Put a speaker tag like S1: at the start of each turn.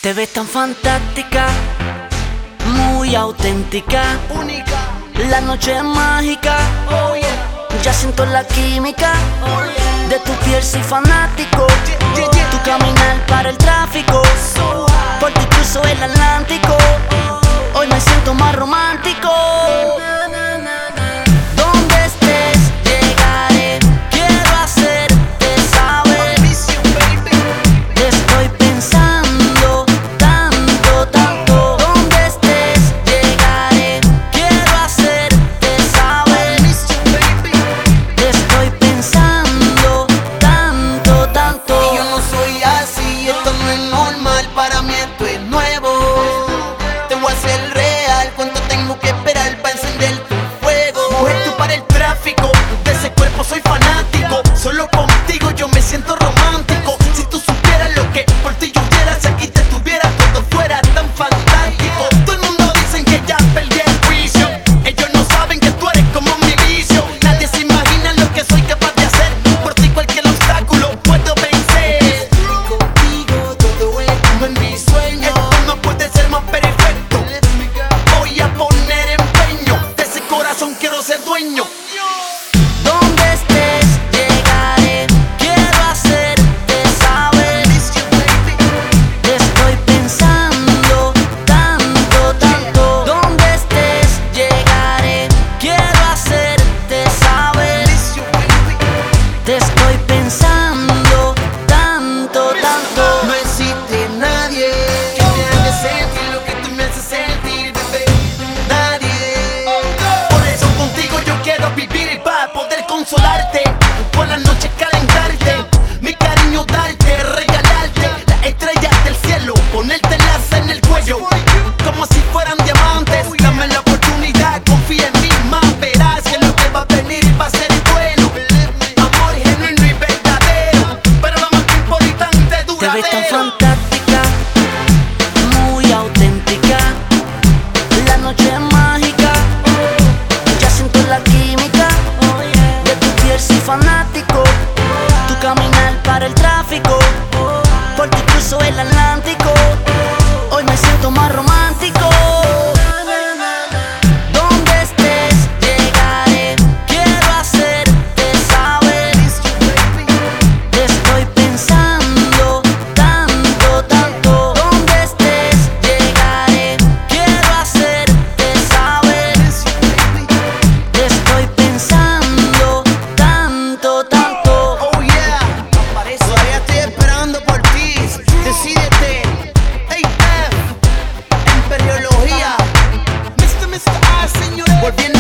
S1: Te ves tan fantástica, muy auténtica,
S2: única.
S1: la noche es mágica,
S2: Oh yeah,
S1: ya siento la química.
S2: oh yeah.
S1: De tu piel soy fanático,
S2: Yeah, yeah.
S1: tu caminar para el tráfico,
S2: So high.
S1: por ti cruzo el Atlántico. Hoy me siento más romántico. Donde estés llegaré, quiero hacerte saber.
S2: Miss you, baby.
S1: Te estoy pensando tanto, tanto. Donde estés llegaré, quiero hacerte saber.
S2: Miss you, baby.
S1: Te estoy pensando tanto, tanto.
S2: Y yo no soy así, esto no es normal, para mí esto es nuevo. Te voy a hacer real, cuánto tengo que esperar para encender tu fuego. Mujer, tú para el tráfico, de ese cuerpo soy fanático. Solo contigo yo me siento romántico. Si tú supieras lo que por ti yo hubiera, si aquí te tuviera todo fuera tan fantástico. Todo el mundo dicen que ya perdí el juicio. Ellos no saben que tú eres como mi vicio. Nadie se imagina lo que soy capaz de hacer. Por ti cualquier obstáculo puedo vencer. Contigo todo es como en mi sueño. Esto no puede ser más perfecto. Voy a poner empeño. De ese corazón quiero ser dueño.
S1: Donde estés llegaré, quiero hacerte saber.
S2: Miss you, baby.
S1: Te estoy pensando tanto, tanto. Donde estés llegaré, quiero hacerte saber.
S2: Miss you, baby.
S1: Te estoy pensando tanto, tanto.
S2: No existe nadie que me haga sentir lo que tú me haces sentir, bebé. Nadie. Por eso contigo yo quiero vivir para poder consolarte. Por las noches calentarte, mi cariño darte, regalarte las estrellas del cielo, ponerte lazo en el cuello como si fueran diamantes. Dame la oportunidad, confía en mí, más verás que lo que va a venir va a ser bueno. Amor genuino y verdadero, pero lo más importante,
S1: Te ves tan
S2: duradero.
S1: fantástica, muy auténtica, la noche es mágica, ya siento la química. De tu piel soy fanático, tu caminar para el tráfico, por ti cruzo el Atlántico. Hoy me siento más romántico. Donde estés llegaré, quiero hacerte saber. Te estoy pensando tanto, tanto. Donde estés llegaré, quiero hacerte saber. Te estoy pensando tanto, tanto.
S2: Oh yeah, todavía estoy esperando por ti. Decídete. AF, Imperiología. Mr. A, señores. Volviendo